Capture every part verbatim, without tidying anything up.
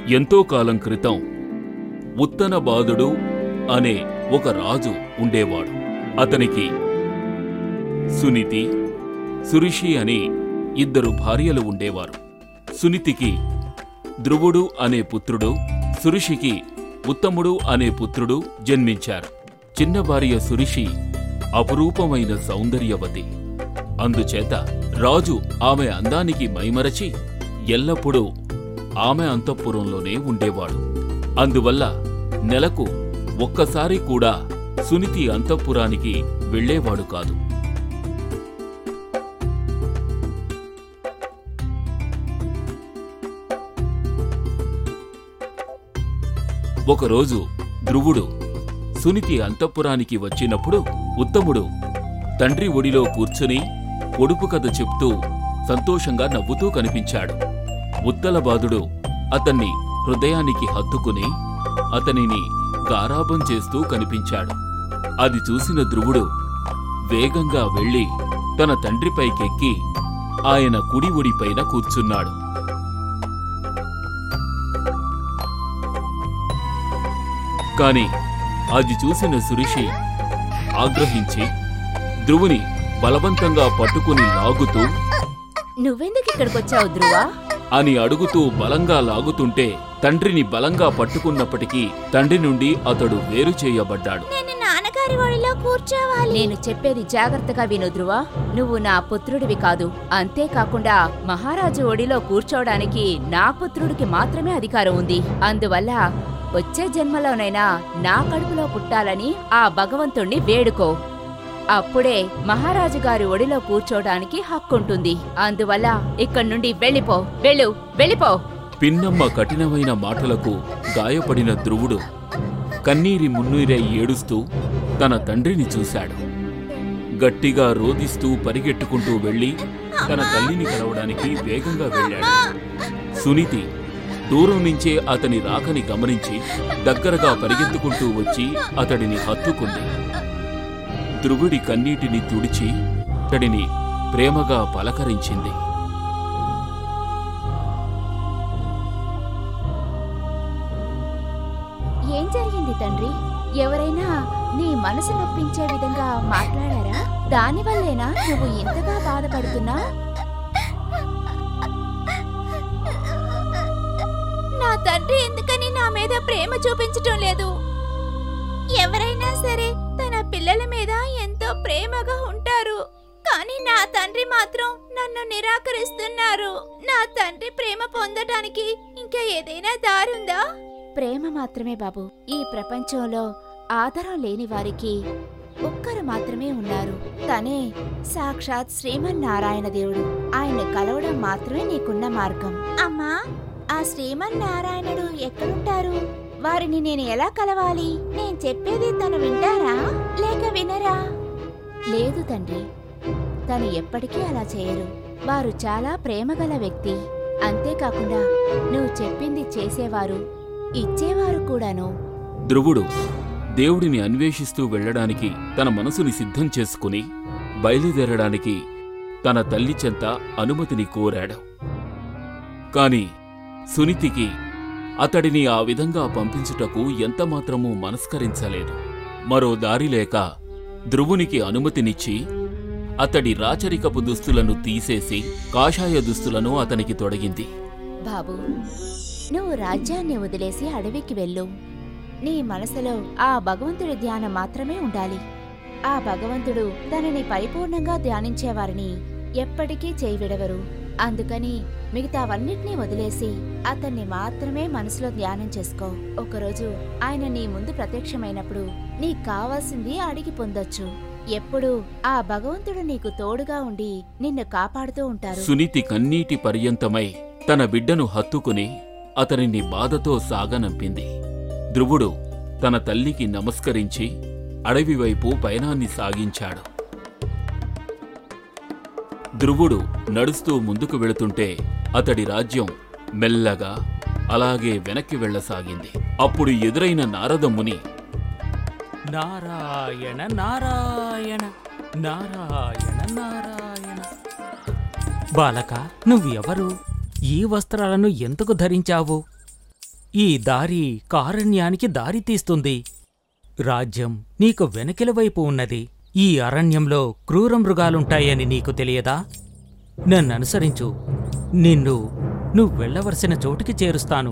ఎంతో కాలం క్రితం ఉత్తనబాదుడు అనే ఒక రాజు ఉండేవాడు. అతనికి సునితి, సురిషి అని ఇద్దరు భార్యలు ఉండేవారు. సునితికి ధ్రువుడు అనే పుత్రుడు, సురిషికి ఉత్తముడు అనే పుత్రుడు జన్మించారు. చిన్న భార్య సురిషి అపురూపమైన సౌందర్యవతి. అందుచేత రాజు ఆమె అందానికి మైమరచి ఎల్లప్పుడూ ఆమె అంతఃపురంలోనే ఉండేవాడు. అందువల్ల నెలకు ఒక్కసారి కూడా సునితి అంతఃపురానికి వెళ్లేవాడు కాదు. ఒకరోజు ధ్రువుడు సునితి అంతఃపురానికి వచ్చినప్పుడు ఉత్తముడు తండ్రి ఒడిలో కూర్చుని పొడుపు కథ చెప్తూ సంతోషంగా నవ్వుతూ కనిపించాడు. ఉత్తలబాదుడు అతన్ని హృదయానికి హత్తుకుని అతనిని గారాబం చేస్తూ కనిపించాడు. అది చూసిన ధ్రువుడు వేగంగా వెళ్లి తన తండ్రిపైకెక్కి ఆయన కుడి ఒడిపైన కూర్చున్నాడు. కాని అది చూసిన సురిషి ఆగ్రహించి ధ్రువుని బలవంతంగా పట్టుకుని లాగుతూ, నువ్వెందుకు ఇక్కడికొచ్చావు ధ్రువా అని అడుగుతూ బలంగా లాగుతుంటే తండ్రిని బలంగా పట్టుకున్నప్పటికీ తండ్రి నుండి అతడు వేరు చేయబడ్డాడు. నేను నాన్నగారి ఒడిలో కూర్చోవాలి. నేను చెప్పేది జాగ్రత్తగా విను ధ్రువా. నువ్వు నా పుత్రుడివి కాదు. అంతేకాకుండా మహారాజు ఒడిలో కూర్చోవడానికి నా పుత్రుడికి మాత్రమే అధికారం ఉంది. అందువల్ల వచ్చే జన్మలోనైనా నా కడుపులో పుట్టాలని ఆ భగవంతుణ్ణి వేడుకో. అప్పుడే మహారాజు గారి ఒడిలో కూర్చోడానికి హక్కుంటుంది. అందువల్ల ఇక్కడి నుండి వెళ్ళిపో. వెళ్ళు, వెళ్ళిపో. పిన్నమ్మ కఠినమైన మాటలకు గాయపడిన ధ్రువుడు కన్నీరి మున్నీరై ఏడుస్తూ తన తండ్రిని చూశాడు. గట్టిగా రోదిస్తూ పరిగెట్టుకుంటూ వెళ్లి తన తల్లిని కలవడానికి వేగంగా వెళ్ళాడు. సునీతి దూరం నుంచే అతని రాకని గమనించి దగ్గరగా పరిగెత్తుకుంటూ వచ్చి అతడిని హత్తుకుంది. ధ్రువుడి కన్నీటిని తుడిచి అతడిని ప్రేమగా పలకరించింది. ఏం జరిగింది తండ్రి? ఎవరైనా నీ మనసు నొప్పించే విధంగా మాట్లాడారా? దానివల్లేనా నువ్వు ఇంతగా బాధపడుతున్నా? నా తండ్రి ఎందుకని నా మీద ప్రేమ చూపించటం లేదు? ఎవరైనా సరే తన పిల్లల మీద ఎంతో ప్రేమగా ఉంటారు, కానీ నా తండ్రి మాత్రం నన్ను నిరాకరిస్తున్నారు. నా తండ్రి ప్రేమ పొందటానికి ఇంకా ఏదైనా దారుందా? ప్రేమ మాత్రమే బాబు. ఈ ప్రపంచంలో ఆధారం లేని వారికి ఒక్కరు మాత్రమే ఉన్నారు. తనే సాక్షాత్ శ్రీమన్నారాయణ దేవుడు. ఆయన కలవడం మాత్రమే నీకున్న మార్గం. అమ్మా, ఆ శ్రీమన్నారాయణుడు ఎక్కడుంటారు? వారిని నేను ఎలా కలవాలి? నేను చెప్పేది తను వింటారా లేక వినరా? లేదు తండ్రి, తను ఎప్పటికీ అలా చేయరు. వారు చాలా ప్రేమగల వ్యక్తి. అంతేకాకుండా నువ్వు చెప్పింది చేసేవారు, ఇచ్చేవారు కూడాను. ధ్రువుడు దేవుడిని అన్వేషిస్తూ వెళ్లడానికి తన మనసుని సిద్ధం చేసుకుని బయలుదేరడానికి తన తల్లి చెంత అనుమతిని కోరాడు. కాని సునీతికి అతడిని ఆ విధంగా పంపించుటకు ఎంతమాత్రమూ మనస్కరించలేదు. మరో దారిలేక ధ్రువునికి అనుమతినిచ్చి అతడి రాచరికపు దుస్తులను తీసేసి కాషాయ దుస్తులను అతనికి తొడిగింది. బాబూ, నువ్వు రాజ్యాన్ని వదిలేసి అడవికి వెళ్ళు. నీ మనసులో ఆ భగవంతుడి ధ్యానం మాత్రమే ఉండాలి. ఆ భగవంతుడు తనని పరిపూర్ణంగా ధ్యానించేవారిని ఎప్పటికీ చేయివిడవరు. అందుకని మిగతావన్నిటినీ వదిలేసి అతన్ని మాత్రమే మనసులో ధ్యానం చేసుకో. ఒకరోజు ఆయన నీ ముందు ప్రత్యక్షమైనప్పుడు నీకు కావాల్సింది అడిగి పొందొచ్చు. ఎప్పుడూ ఆ భగవంతుడు నీకు తోడుగా ఉండి నిన్ను కాపాడుతూ ఉంటారు. సునీతి కన్నీటి పర్యంతమై తన బిడ్డను హత్తుకుని అతనిని బాధతో సాగనంపింది. ధ్రువుడు తన తల్లికి నమస్కరించి అడవివైపు పయనాన్ని సాగించాడు. ధ్రువుడు నడుస్తూ ముందుకు వెళుతుంటే అతడి రాజ్యం మెల్లగా అలాగే వెనక్కి వెళ్లసాగింది. అప్పుడు ఎదురైన నారదముని, నారాయణ నారాయణ నారాయణ నారాయణ. బాలక, నువ్వెవరు? ఈ వస్త్రాలను ఎందుకు ధరించావు? ఈ దారి కారణ్యానికి దారి తీస్తుంది. రాజ్యం నీకు వెనకిల వైపు ఉన్నది. ఈ అరణ్యంలో క్రూర మృగాలుంటాయని నీకు తెలియదా? నన్ననుసరించు. నిన్ను నువ్వు వెళ్ళవలసిన చోటికి చేరుస్తాను.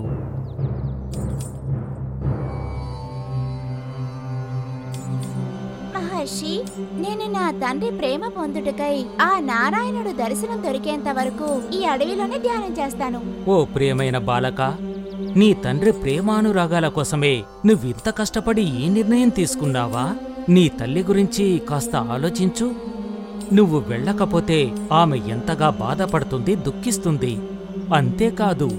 మహర్షి, నేను నా తండ్రి ప్రేమ పొందుటకై ఆ నారాయణుడు దర్శనం దొరికేంత వరకు ఈ అడవిలోనే ధ్యానం చేస్తాను. ఓ ప్రియమైన బాలక, నీ తండ్రి ప్రేమానురాగాల కోసమే నువ్వింత కష్టపడి ఈ నిర్ణయం తీసుకున్నావా? నీ తల్లి గురించి కాస్త ఆలోచించు. నువ్వు వెళ్ళకపోతే ఆమె ఎంతగా బాధపడుతుంది, దుఃఖిస్తుంది. అంతేకాదు,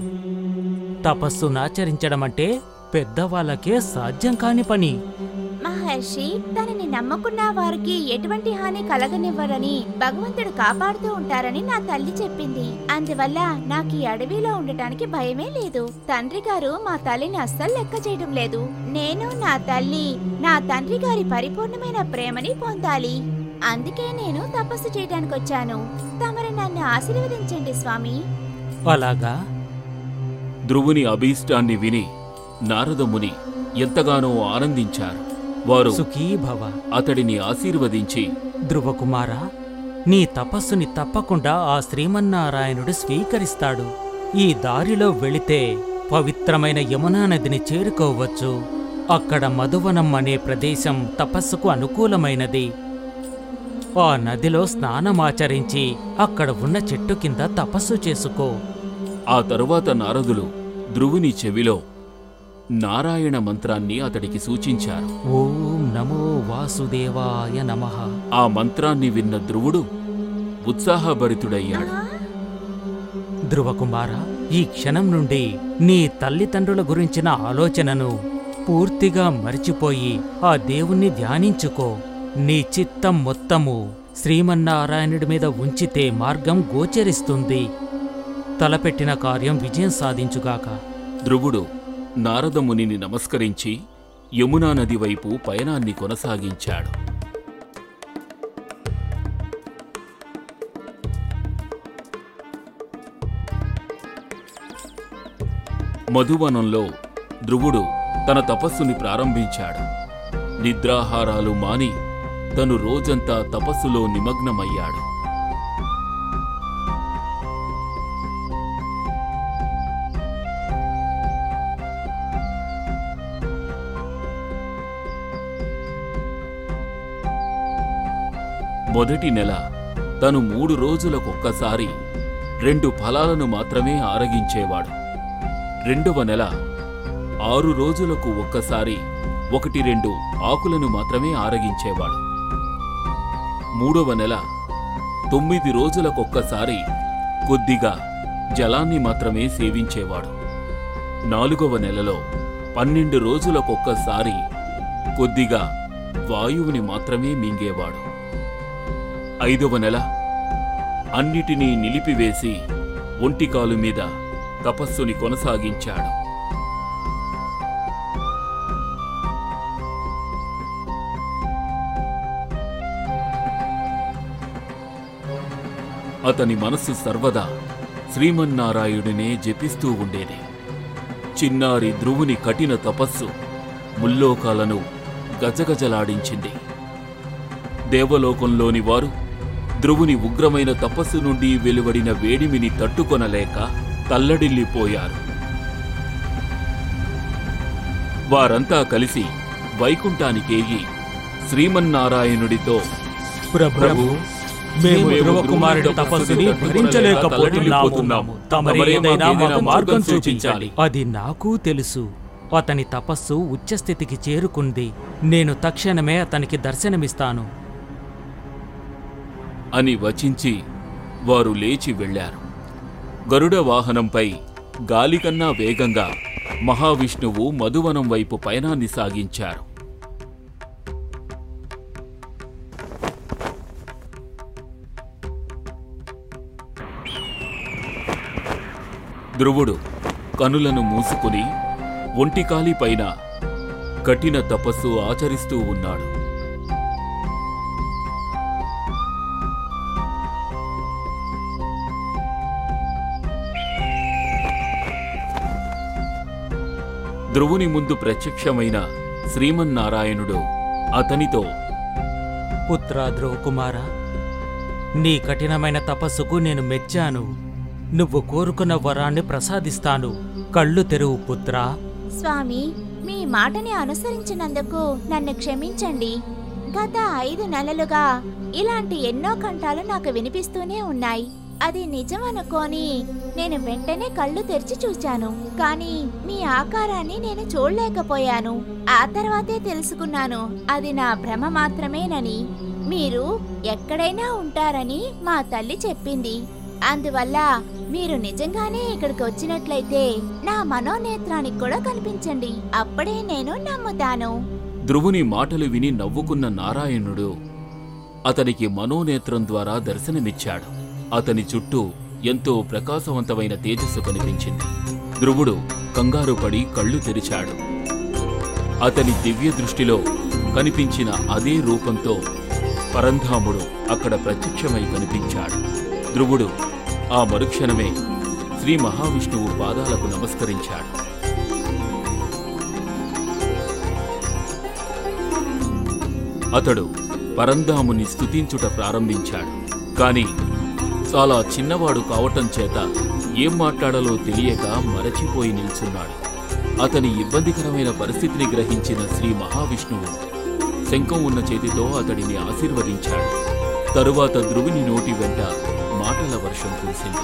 తపస్సునాచరించడమంటే పెద్దవాళ్ళకే సాధ్యం కాని పని. మహర్షి, తనని నమ్మకున్న వారికి ఎటువంటి హాని కలగనివ్వరని భగవంతుడు కాపాడుతూ ఉంటారని నా తల్లి చెప్పింది. అందువల్ల నాకు ఈ అడవిలో ఉండటానికి భయమే లేదు. తండ్రి గారు మా తల్లిని అస్సలు లెక్క చేయడం లేదు. నేను నా తల్లి నా తండ్రి గారి పరిపూర్ణమైన ప్రేమని పొందాలి. అందుకే నేను తపస్సు చేయడానికి వచ్చాను. తమరు నన్ను ఆశీర్వదించండి స్వామి. అలాగా? ధ్రువుని అభీష్టాన్ని విని నారదముని ఎంతగానో ఆనందించారు. వారు సుఖీభవ. అతడిని ఆశీర్వదించి, ధ్రువకుమారా, నీ తపస్సుని తప్పకుండా ఆ శ్రీమన్నారాయణుడు స్వీకరిస్తాడు. ఈ దారిలో వెళితే పవిత్రమైన యమునా నదిని చేరుకోవచ్చు. అక్కడ మధువనం అనే ప్రదేశం తపస్సుకు అనుకూలమైనది. ఆ నదిలో స్నానమాచరించి అక్కడ ఉన్న చెట్టు కింద తపస్సు చేసుకో. ఆ తరువాత నారదులు ధ్రువుని చెవిలో నారాయణ మంత్రాన్ని అతడికి సూచించారు. ఓం నమో వాసుదేవాయ నమః. ఆ మంత్రాన్ని విన్న ధ్రువుడు ఉత్సాహభరితుడయ్యాడు. ధ్రువకుమార, ఈ క్షణం నుండి నీ తల్లిదండ్రుల గురించిన ఆలోచనను పూర్తిగా మరిచిపోయి ఆ దేవుణ్ణి ధ్యానించుకో. నీ చిత్తం మొత్తము శ్రీమన్నారాయణుడి మీద ఉంచితే మార్గం గోచరిస్తుంది. తలపెట్టిన కార్యం విజయం సాధించుగాక. ధ్రువుడు నారదమునిని నమస్కరించి యమునా నది వైపు పయనాన్ని కొనసాగించాడు. మధువనంలో ధ్రువుడు తన తపస్సుని ప్రారంభించాడు. నిద్రాహారాలు మాని తను రోజంతా తపస్సులో నిమగ్నమయ్యాడు. మొదటి నెల తను మూడు రోజులకొక్కసారి రెండు ఫలాలను మాత్రమే ఆరగించేవాడు. రెండవ నెల ఆరు రోజులకు ఒక్కసారి ఒకటి రెండు ఆకులను మాత్రమే ఆరగించేవాడు. మూడవ నెల తొమ్మిది రోజులకొక్కసారి కొద్దిగా జలాన్ని మాత్రమే సేవించేవాడు. నాలుగవ నెలలో పన్నెండు రోజులకొక్కసారి కొద్దిగా వాయువుని మాత్రమే మింగేవాడు. ఐదవ నెల అన్నిటినీ నిలిపివేసి ఒంటికాలు మీద తపస్సుని కొనసాగించాడు. అతని మనస్సు సర్వదా శ్రీమన్నారాయుడినే జపిస్తూ ఉండేది. చిన్నారి ధ్రువుని కఠిన తపస్సు ముల్లోకాలను గజగజలాడించింది. దేవలోకంలోని వారు ధ్రువుని ఉగ్రమైన తపస్సు నుండి వెలువడిన వేడిమిని తట్టుకొనలేక తల్లడిల్లిపోయారు. వారంతా కలిసి వైకుంఠానికేగి శ్రీమన్నారాయణుడితో, ప్రభు, మేము ధ్రువకుమారుడి తపస్సుని భరించలేకపోతున్నాము. తమరే ఏదైనా మాకు మార్గం చూపించాలి. అది నాకు తెలుసు. అతని తపస్సు ఉచ్చస్థితికి చేరుకుంది. నేను తక్షణమే అతనికి దర్శనమిస్తాను అని వచించి వారు లేచి వెళ్లారు. గరుడ వాహనంపై గాలికన్నా వేగంగా మహావిష్ణువు మధువనం వైపు పయనాన్ని సాగించారు. ధ్రువుడు కనులను మూసుకుని ఒంటికాలి పైన కఠిన తపస్సు ఆచరిస్తూ ఉన్నాడు. ధ్రువుని ముందు ప్రత్యక్షమైన శ్రీమన్నారాయణుడు అతనితో, పుత్రా ధ్రువకుమార, నీ కఠినమైన తపస్సుకు నేను మెచ్చాను. నువ్వు కోరుకున్న వరాన్ని ప్రసాదిస్తాను. కళ్ళు తెరువు పుత్రా. స్వామి, మీ మాటని అనుసరించినందుకు నన్ను క్షమించండి. గత ఐదు నెలలుగా ఇలాంటి ఎన్నో కంఠాలు నాకు వినిపిస్తూనే ఉన్నాయి. అది నిజమనుకోని నేను వెంటనే కళ్ళు తెరిచి చూశాను. కానీ మీ ఆకారాన్ని నేను చూడలేకపోయాను. ఆ తర్వాతే తెలుసుకున్నాను అది నా భ్రమ మాత్రమేనని. మీరు ఎక్కడైనా ఉంటారని మా తల్లి చెప్పింది. అందువల్ల మీరు నిజంగానే ఇక్కడికి వచ్చినట్లయితే నా మనోనేత్రానికి కూడా కనిపించండి. అప్పుడే నేను నమ్ముతాను. ధ్రువుని మాటలు విని నవ్వుకున్న నారాయణుడు అతనికి మనోనేత్రం ద్వారా దర్శనమిచ్చాడు. అతని చుట్టూ ఎంతో ప్రకాశవంతమైన తేజస్సు కనిపించింది. ధ్రువుడు కంగారు పడి కళ్ళు తెరిచాడు. అతని దివ్య దృష్టిలో కనిపించిన అదే రూపంతో పరంధాముడు అక్కడ ప్రత్యక్షమై కనిపించాడు. ధ్రువుడు ఆ మరుక్షణమే శ్రీ మహావిష్ణువు పాదాలకు నమస్కరించాడు. అతడు పరంధాముని స్తుతించుట ప్రారంభించాడు. కాని చాలా చిన్నవాడు కావటం చేత ఏం మాట్లాడాలో తెలియక మరచిపోయి నిల్చున్నాడు. అతని ఇబ్బందికరమైన పరిస్థితిని గ్రహించిన శ్రీ మహావిష్ణువు శంఖం ఉన్న చేతితో అతడిని ఆశీర్వదించాడు. తరువాత ధ్రువుని నోటి వెంట మాటల వర్షం కురిసింది.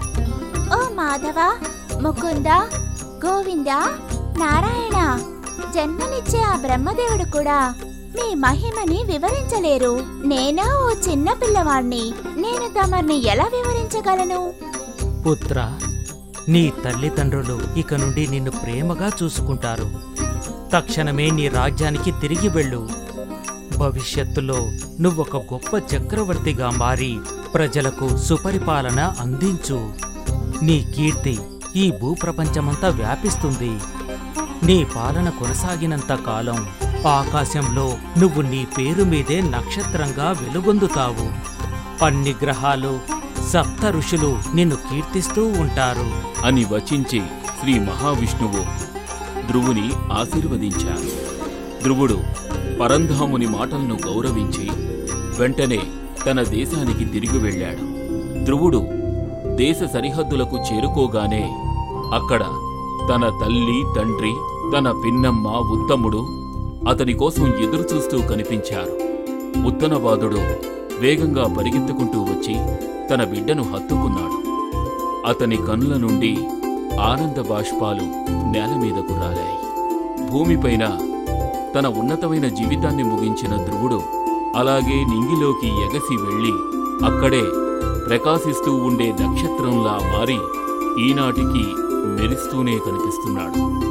ఓ మాధవ, ముకుంద, గోవింద, నారాయణ, జన్మనిచ్చే ఆ బ్రహ్మదేవుడు కూడా మీ మహిమని వివరించలేరు. నేనా ఓ చిన్న పిల్లవాణ్ణి. నేను తమర్ని ఎలా వివరించగలను? పుత్ర, నీ తల్లిదండ్రులు ఇక నుండి నిన్ను ప్రేమగా చూసుకుంటారు. తక్షణమే నీ రాజ్యానికి తిరిగి వెళ్ళు. భవిష్యత్తులో నువ్వొక గొప్ప చక్రవర్తిగా మారి ప్రజలకు సుపరిపాలన అందించు. నీ కీర్తి ఈ భూప్రపంచమంతా వ్యాపిస్తుంది. నీ పాలన కొనసాగినంత కాలం ఆకాశంలో నువ్వు నీ పేరు మీదే నక్షత్రంగా వెలుగొందుతావు. అన్ని గ్రహాలు, సప్త ఋషులు నిన్ను కీర్తిస్తూ ఉంటారు అని వచించి శ్రీ మహావిష్ణువు ధ్రువుని ఆశీర్వదించారు. ధ్రువుడు పరంధాముని మాటలను గౌరవించి వెంటనే తన దేశానికి తిరిగి వెళ్ళాడు. ధ్రువుడు దేశ సరిహద్దులకు చేరుకోగానే అక్కడ తన తల్లి, తండ్రి, తన పిన్నమ్మ, ఉత్తముడు అతని కోసం ఎదురుచూస్తూ కనిపించారు. ఉత్తనవాదుడు వేగంగా పరిగెత్తుకుంటూ వచ్చి తన బిడ్డను హత్తుకున్నాడు. అతని కన్నుల నుండి ఆనంద బాష్పాలు నేల మీదకు రాలాయి. భూమిపైన తన ఉన్నతమైన జీవితాన్ని ముగించిన ధ్రువుడు అలాగే నింగిలోకి ఎగసి వెళ్లి అక్కడే ప్రకాశిస్తూ ఉండే నక్షత్రంలా మారి ఈనాటికి మెరుస్తూనే కనిపిస్తున్నాడు.